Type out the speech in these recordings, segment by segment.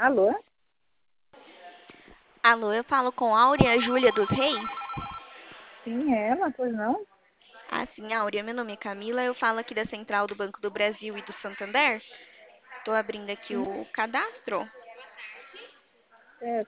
Alô? Alô, eu falo com Áurea Júlia dos Reis? Sim, é ela, pois não? Ah, sim, Áurea, meu nome é Camila, eu falo aqui da Central do Banco do Brasil e do Santander. Estou abrindo aqui Sim, o cadastro. é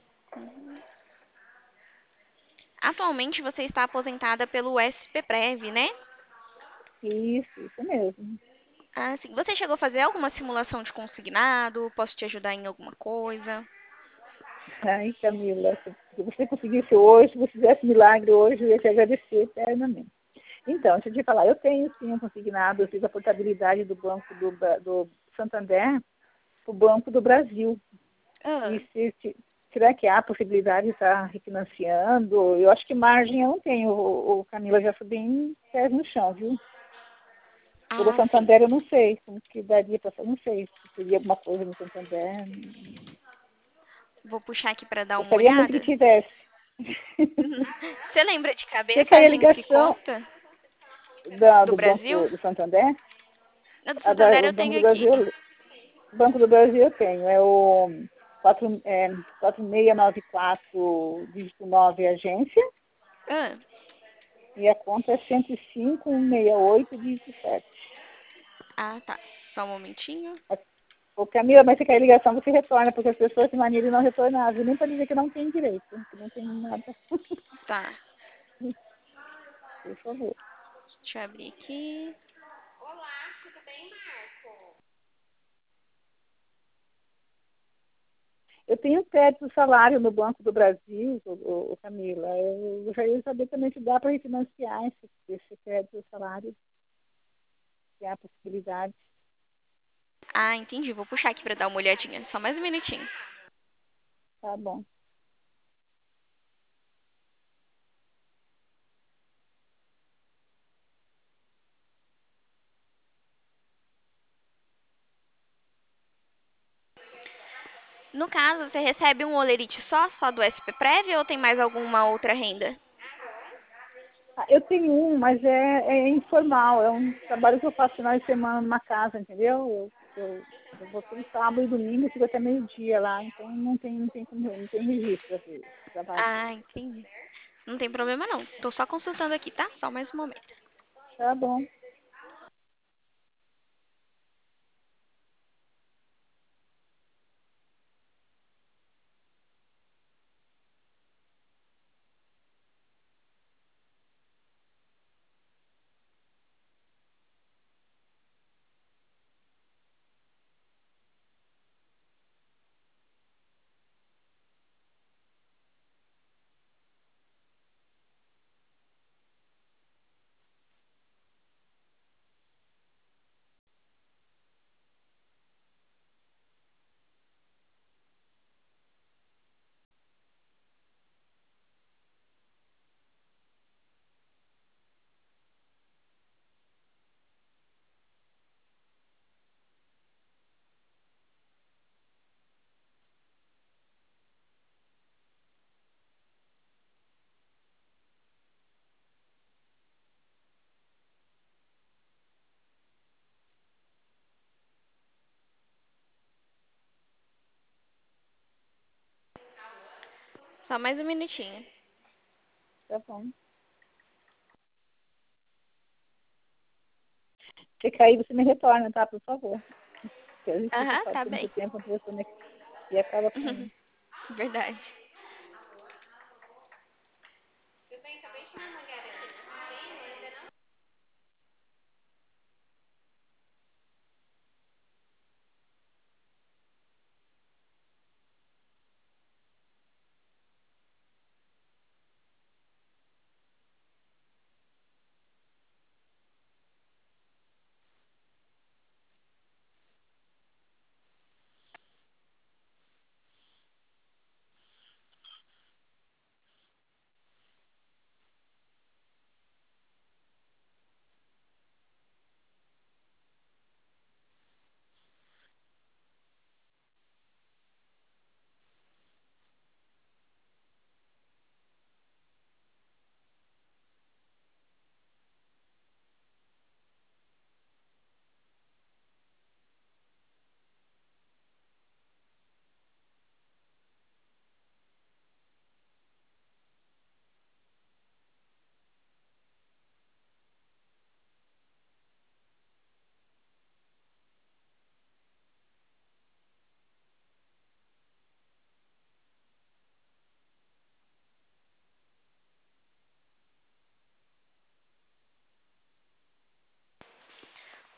Atualmente você está aposentada pelo SPPrev, né? isso mesmo. Ah, sim. Você chegou a fazer alguma simulação de consignado? Posso te ajudar em alguma coisa? Ai, Camila, se você conseguisse hoje, se você fizesse milagre hoje, eu ia te agradecer eternamente. Então, deixa eu te falar, eu tenho sim um consignado, eu fiz a portabilidade do Banco do Santander para o Banco do Brasil. Ah, E será que há a possibilidade de estar refinanciando? Eu acho que margem eu não tenho, o Camila, já subi em pés no chão, viu? O do ah, sim. Santander eu não sei, como que daria para, não sei se teria alguma coisa no Santander. Vou puxar aqui para dar uma Gostaria muito que olhada. tivesse. Você lembra de Você cabeça a caiu a agência e ligação conta do do Banco Brasil? do Santander? A do Santander O eu Banco tenho do aqui. Brasil, Banco do Brasil eu tenho, é o 4694, dígito 9 agência, Ah, e a conta é 105 168, dígito 7. ah, tá. Só um momentinho. Ô, Camila, mas se cair a ligação, você retorna, porque as pessoas têm mania de não retornar, viu? Nem para dizer que não tem direito, que não tem nada. Tá. Por favor. Deixa eu abrir aqui. Eu tenho crédito do salário no Banco do Brasil, Camila. Eu gostaria de saber também se dá para refinanciar esse crédito do salário, se há possibilidade. Ah, entendi. Vou puxar aqui pra dar uma olhadinha. Só mais um minutinho. Tá bom. No caso, você recebe um olerite só do SPPrev ou tem mais alguma outra renda? Ah, eu tenho um, mas é informal. É um trabalho que eu faço final de semana numa casa, entendeu? Eu vou todo sábado e domingo, eu fico até meio-dia lá. Então não tem registro esse trabalho. Ah, entendi. Não tem problema não. Tô só consultando aqui, tá? Só mais um momento. Tá bom. Só mais um minutinho. Tá bom. Se cair, você me retorna, tá? Por favor. Porque a gente fica Aham, tá muito bem. tempo no telefone aqui e acaba caindo. Verdade.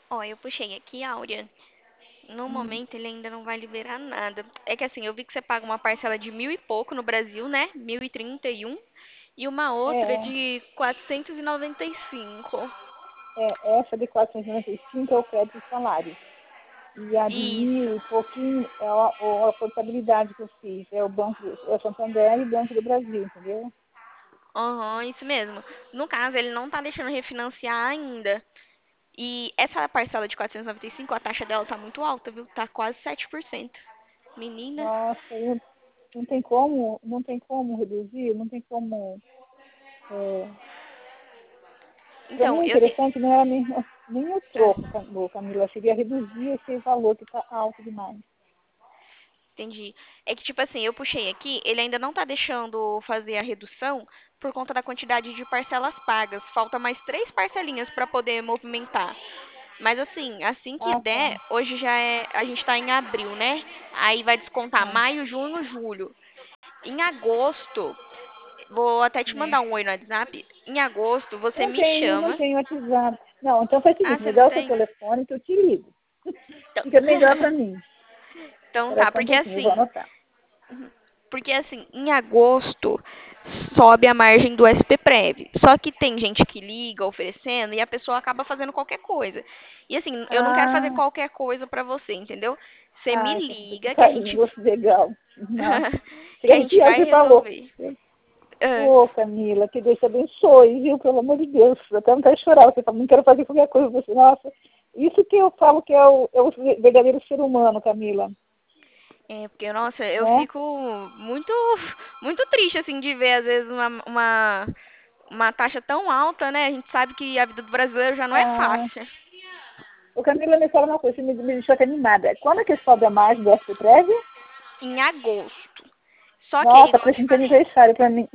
Ó, eu puxei aqui, Áurea. No momento ele ainda não vai liberar nada. É que assim, eu vi que você paga uma parcela de 1.000 e pouco no Brasil, né? 1.031. E uma outra É, de 495. essa de 495 é o crédito de salário. E a de Isso. 1.000 e pouquinho é a portabilidade que eu fiz. É o Banco é o Santander e o Banco do Brasil, entendeu? Aham, isso mesmo. No caso, ele não tá deixando refinanciar ainda. E essa parcela de 495, a taxa dela tá muito alta, viu? Tá quase 7%. Menina. Nossa, não tem como reduzir, não tem como. É, para mim Então, o eu te... interessante não era nem o troco, Ah, Camila, seria reduzir esse valor que está alto demais. entendi. É que, tipo assim, eu puxei aqui, ele ainda não tá deixando fazer a redução por conta da quantidade de parcelas pagas. Falta mais 3 parcelinhas pra poder movimentar. Mas assim que Ah, tá. der, hoje já é, a gente tá em abril, né? Aí vai descontar Ah, maio, junho, julho. Em agosto, vou até te hum. mandar um oi no WhatsApp. Em agosto, você Não me tenho, não chama. tenho WhatsApp. Não, então faz o Ah, seguinte, você me não dá o seu tem? telefone que eu te ligo. Então, Fica melhor para mim. então Espera tá, só um pouquinho, eu vou anotar. porque assim, em agosto sobe a margem do SPPREV. Só que tem gente que liga oferecendo e a pessoa acaba fazendo qualquer coisa. E assim, eu não quero fazer Ah, qualquer coisa pra você, entendeu? Você me então você liga que a fica gente legal. Nossa. que a Chega gente pior vai que você falou. resolver. Ah, Ô, Camila, que Deus te abençoe, viu? Pelo amor de Deus. Eu até não quero chorar. Você fala, não quero fazer qualquer coisa. Você, nossa, isso que eu falo que é o verdadeiro ser humano, Camila. é, porque, nossa, eu Né? fico muito, muito triste, assim, de ver, às vezes, uma taxa tão alta, né? A gente sabe que a vida do brasileiro já não é Ah, fácil. o Camila me fala uma coisa, você me deixou até animada. Quando é que sobe a margem do SPTREV? Em agosto. Só que aí, Nossa, igual eu te presente falei, aniversário pra mim.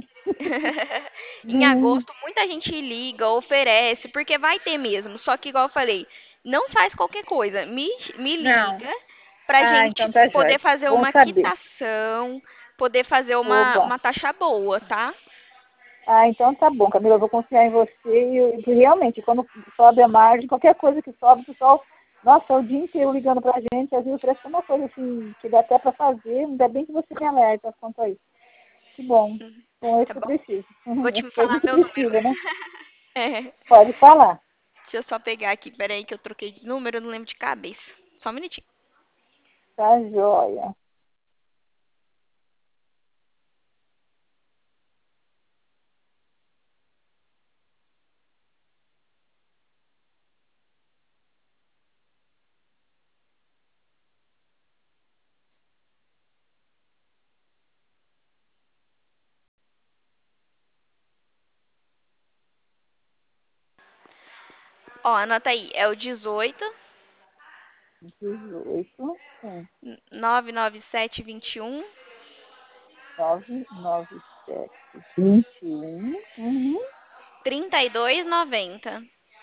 em Hum, agosto muita gente liga, oferece, porque vai ter mesmo. Só que, igual eu falei, não faz qualquer coisa. Me não. liga pra Ah, gente então tá poder jóia. fazer Bom uma saber. quitação, poder fazer Oba. uma taxa boa, tá? Ah, então tá bom, Camila, eu vou confiar em você e realmente, quando sobe a margem, qualquer coisa que sobe, o pessoal, nossa, o dia inteiro ligando pra gente, às vezes parece que é uma coisa assim, que dá até pra fazer, ainda bem que você me alerta quanto a isso. Que bom, bom, é isso Tá que eu bom? preciso. Vou te É falar isso que meu número. precisa, né? É. Pode falar. Deixa eu só pegar aqui, peraí, que eu troquei de número, eu não lembro de cabeça. Só um minutinho. Tá joia. Ó, anota aí, é o 18 18, 99721 997, 21, 3290.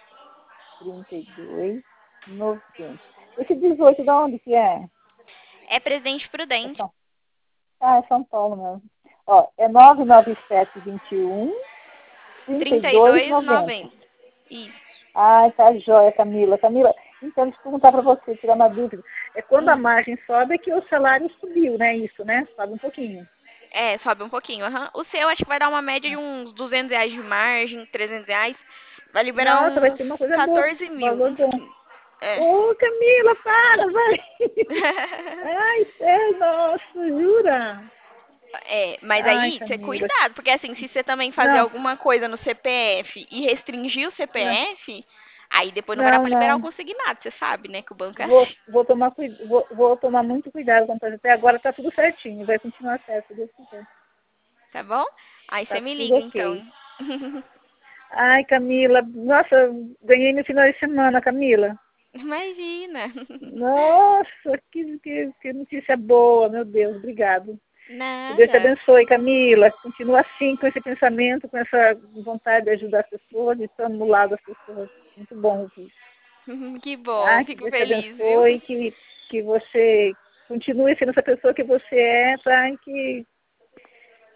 32, 90. Esse 18 da onde que é? É Presidente É Prudente. É São Paulo mesmo. Ó, é 997 21 32 90. 3290. Isso. Ai, tá jóia, Camila. Camila, então, deixa eu perguntar para você, tirar uma dúvida. É quando a Hum. margem sobe é que o salário subiu, né? Isso, né? Sobe um pouquinho. É, sobe um pouquinho. Aham. O seu acho que vai dar uma média de uns R$ 200 de margem, R$ 300. Vai liberar Nossa, vai uns ser uma coisa boa. 14 mil. Valor Uns bom. 15. É. Ô, Camila, para, vai. Ai, é, nossa, jura? É, mas Ai, aí, você Camila. cuidado, porque assim, se você também fazer Não, alguma coisa no CPF e restringir o não, CPF, aí depois não vai dar não. pra liberar o Não. consignado, você sabe, né, que o banco é assim, Vou tomar muito cuidado com isso. Até agora tá tudo certinho. Vai continuar certo, se Deus quiser. tá bom? Aí você Tá me tudo liga, ok. então. Ai, Camila, nossa, ganhei no final de semana, Camila. Imagina. Nossa, que notícia boa, meu Deus, obrigado. Que Deus te Nada. abençoe, Camila. Continua assim, com esse pensamento, com essa vontade de ajudar as pessoas, de estar no lado das pessoas. Muito bom ouvir. Que bom, Tá? Que fico Deus te feliz, viu? abençoe, que você continue sendo essa pessoa que você é, tá? E que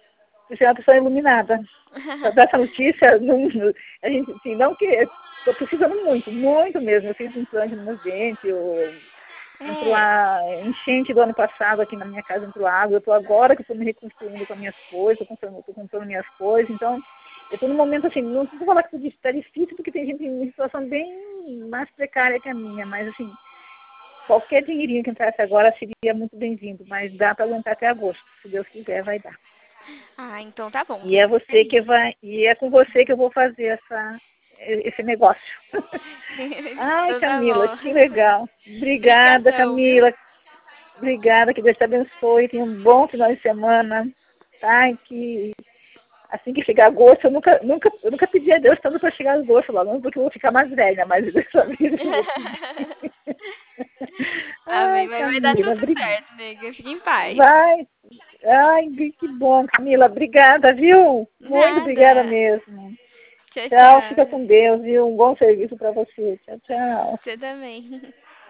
Você é uma pessoa iluminada. Para dar essa notícia, não, a gente, assim, não que... Estou precisando muito, muito mesmo. Eu fiz um implante nos meus dentes, entrou a enchente do ano passado aqui na minha casa, entrou água. Eu estou agora que estou me reconstruindo com as minhas coisas, estou comprando minhas coisas. Então, eu estou num momento assim, não preciso falar que está difícil, porque tem gente em situação bem mais precária que a minha, mas assim, qualquer dinheirinho que entrasse agora seria muito bem-vindo, mas dá para aguentar até agosto. Se Deus quiser, vai dar. Ah, então tá bom. E é você que vai, e é com você que eu vou fazer esse negócio. Ai, Então tá Camila, bom. que legal. Obrigada, Obrigadão, viu? Camila. Obrigada, que Deus te abençoe. Tenha um bom final de semana. Tá? E que assim que chegar agosto, eu nunca pedi a Deus tanto para chegar agosto logo, não porque eu vou ficar mais velha, mas dessa vida eu vou pedir. Amém, Ai, mas vai dar Camila, tudo certo, nega. Fique em paz. vai. Ai, que bom, Camila. Obrigada, viu? Muito obrigada Nada. mesmo. Tchau, Tchau, fica tchau. com Deus, viu? Um bom serviço para você. Tchau, tchau. Você também.